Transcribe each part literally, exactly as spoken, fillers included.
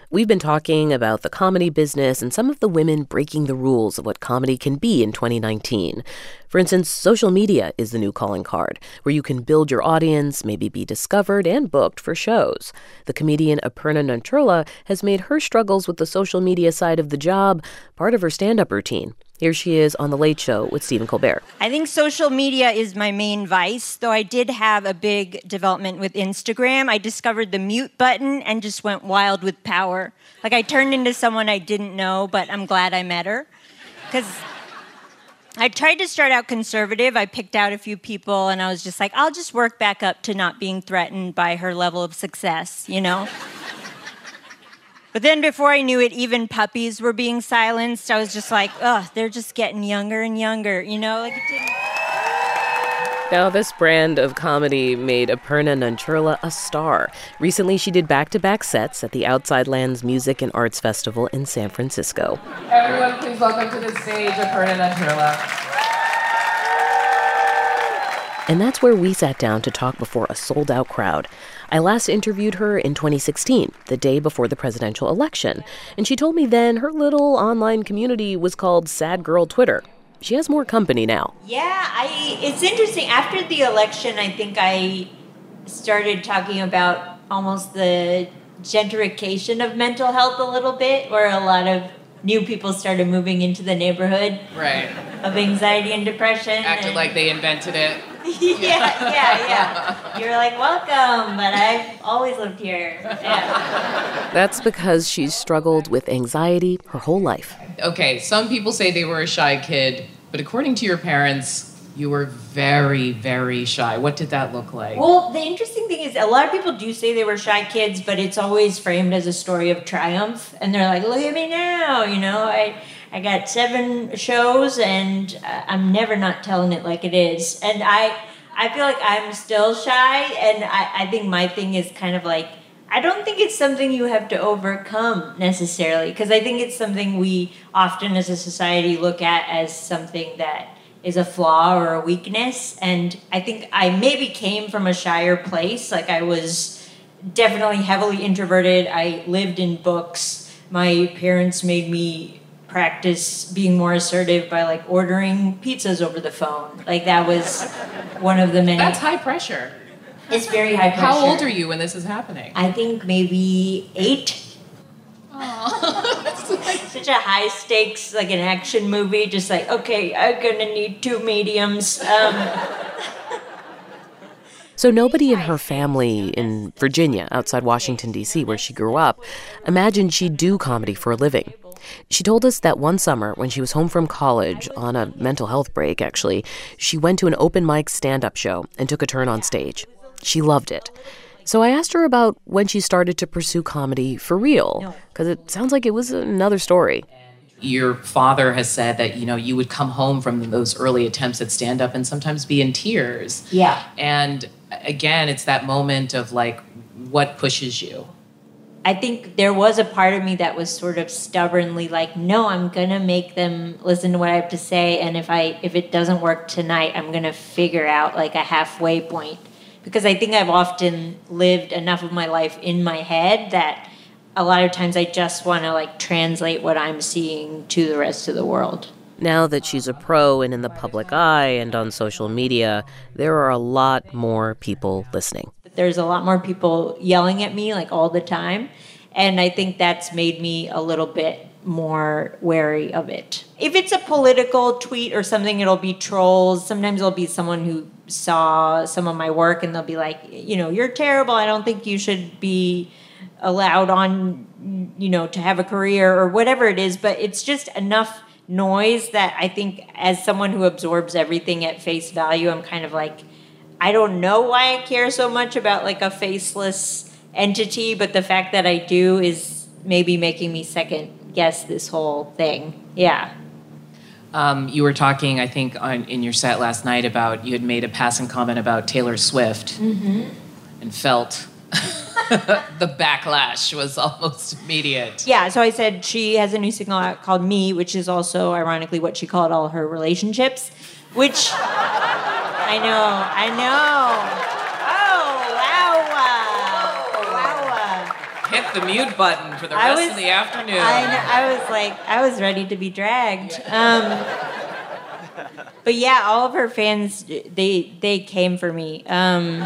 We've been talking about the comedy business and some of the women breaking the rules of what comedy can be in twenty nineteen. For instance, social media is the new calling card, where you can build your audience, maybe be discovered and booked for shows. The comedian Aparna Nancherla has made her struggles with the social media side of the job part of her stand-up routine. Here she is on The Late Show with Stephen Colbert. I think social media is my main vice, though I did have a big development with Instagram. I discovered the mute button and just went wild with power. Like, I turned into someone I didn't know, but I'm glad I met her. Because I tried to start out conservative. I picked out a few people, and I was just like, I'll just work back up to not being threatened by her level of success, you know? But then before I knew it, even puppies were being silenced. I was just like, ugh, they're just getting younger and younger, you know? Like, it didn't... Now, this brand of comedy made Aparna Nancherla a star. Recently, she did back-to-back sets at the Outside Lands Music and Arts Festival in San Francisco. Everyone, please welcome to the stage Aparna Nancherla. And that's where we sat down to talk before a sold-out crowd. I last interviewed her in twenty sixteen, the day before the presidential election, and she told me then her little online community was called Sad Girl Twitter. She has more company now. Yeah, I. It's interesting. After the election, I think I started talking about almost the gentrification of mental health a little bit, where a lot of new people started moving into the neighborhood. Right. Of anxiety and depression. Acted and like they invented it. yeah, yeah, yeah. You're like, welcome, but I've always lived here. Yeah. That's because she's struggled with anxiety her whole life. Okay, some people say they were a shy kid, but according to your parents, you were very, very shy. What did that look like? Well, the interesting thing is a lot of people do say they were shy kids, but it's always framed as a story of triumph. And they're like, look at me now, you know, I... I got seven shows, and I'm never not telling it like it is. And I I feel like I'm still shy, and I, I think my thing is kind of like, I don't think it's something you have to overcome necessarily, because I think it's something we often as a society look at as something that is a flaw or a weakness. And I think I maybe came from a shyer place. Like, I was definitely heavily introverted. I lived in books. My parents made me practice being more assertive by like ordering pizzas over the phone. Like, that was one of the many. That's high pressure. It's very high pressure. How old are you when this is happening? I think maybe eight. Aww. Such a high stakes, like an action movie. Just like, okay, I'm gonna need two mediums. Um, So nobody in her family in Virginia, outside Washington, D C, where she grew up, imagined she'd do comedy for a living. She told us that one summer, when she was home from college, on a mental health break, actually, she went to an open mic stand-up show and took a turn on stage. She loved it. So I asked her about when she started to pursue comedy for real, because it sounds like it was another story. Your father has said that, you know, you would come home from those early attempts at stand-up and sometimes be in tears. Yeah. And again, it's that moment of like, what pushes you? I think there was a part of me that was sort of stubbornly like, no, I'm going to make them listen to what I have to say. And if I if it doesn't work tonight, I'm going to figure out like a halfway point. Because I think I've often lived enough of my life in my head that a lot of times I just want to like translate what I'm seeing to the rest of the world. Now that she's a pro and in the public eye and on social media, there are a lot more people listening. There's a lot more people yelling at me like all the time. And I think that's made me a little bit more wary of it. If it's a political tweet or something, it'll be trolls. Sometimes it'll be someone who saw some of my work and they'll be like, you know, you're terrible. I don't think you should be allowed on, you know, to have a career or whatever it is. But it's just enough noise that I think as someone who absorbs everything at face value, I'm kind of like, I don't know why I care so much about like a faceless entity, but the fact that I do is maybe making me second guess this whole thing. Yeah. Um, you were talking, I think, on, in your set last night about you had made a passing comment about Taylor Swift Mm-hmm. and felt the backlash was almost immediate. Yeah, so I said she has a new single out called Me, which is also ironically what she called all her relationships, which I know, I know. Oh, wow. Wow. hit the mute button for the I rest was- of the afternoon. I, kn- I was like, I was ready to be dragged. Um, but yeah, all of her fans, they they came for me. Um,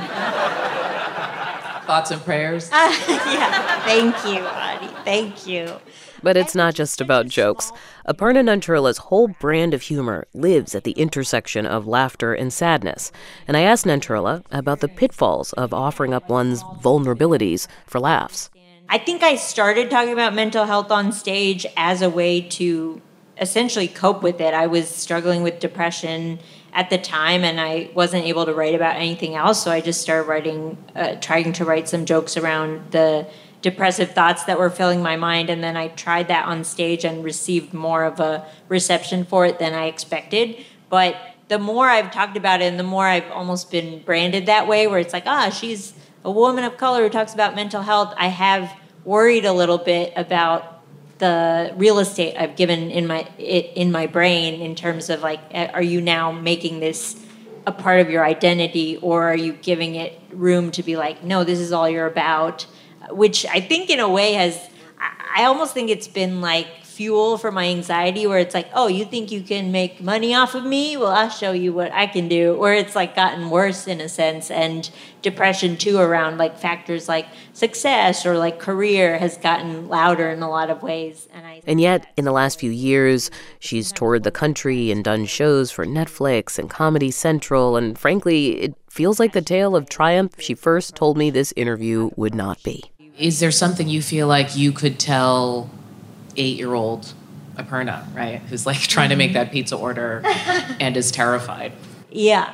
Thoughts and prayers? yeah, thank you, Audie. Thank you. But it's not just about jokes. Aparna Nancherla's whole brand of humor lives at the intersection of laughter and sadness. And I asked Nancherla about the pitfalls of offering up one's vulnerabilities for laughs. I think I started talking about mental health on stage as a way to essentially cope with it. I was struggling with depression at the time, and I wasn't able to write about anything else, so I just started writing, uh, trying to write some jokes around the depressive thoughts that were filling my mind, and then I tried that on stage and received more of a reception for it than I expected. But the more I've talked about it and the more I've almost been branded that way, where it's like, ah, she's a woman of color who talks about mental health, I have worried a little bit about the real estate I've given in my it in my brain in terms of like, are you now making this a part of your identity, or are you giving it room to be like, no, this is all you're about? Which I think in a way has, I almost think it's been like fuel for my anxiety, where it's like, oh, you think you can make money off of me? Well, I'll show you what I can do. Where it's like gotten worse in a sense, and depression too around like factors like success or like career has gotten louder in a lot of ways. And I And yet, in the last few years, she's toured the country and done shows for Netflix and Comedy Central, and frankly, it feels like the tale of triumph she first told me this interview would not be. Is there something you feel like you could tell eight-year-old Aparna, right, who's like trying to make that pizza order and is terrified? Yeah.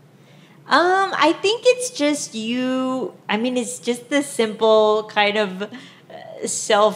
Um, I think it's just you, I mean, it's just the simple kind of uh,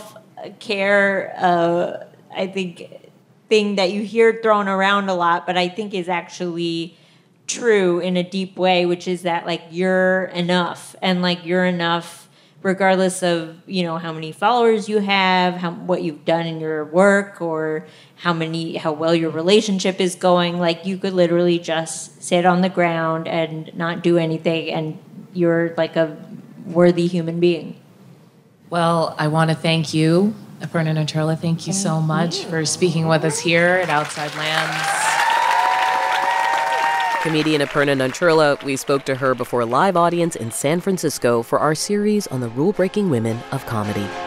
self-care, uh, I think, thing that you hear thrown around a lot, but I think is actually true in a deep way, which is that, like, you're enough, and, like, you're enough regardless of, you know, how many followers you have, how, what you've done in your work, or how many, how well your relationship is going. Like, you could literally just sit on the ground and not do anything, and you're like a worthy human being. Well, I want to thank you, Aparna Nancherla. Thank you Thank so much you. for speaking with us here at Outside Lands. Comedian Aparna Nancherla, we spoke to her before a live audience in San Francisco for our series on the rule-breaking women of comedy.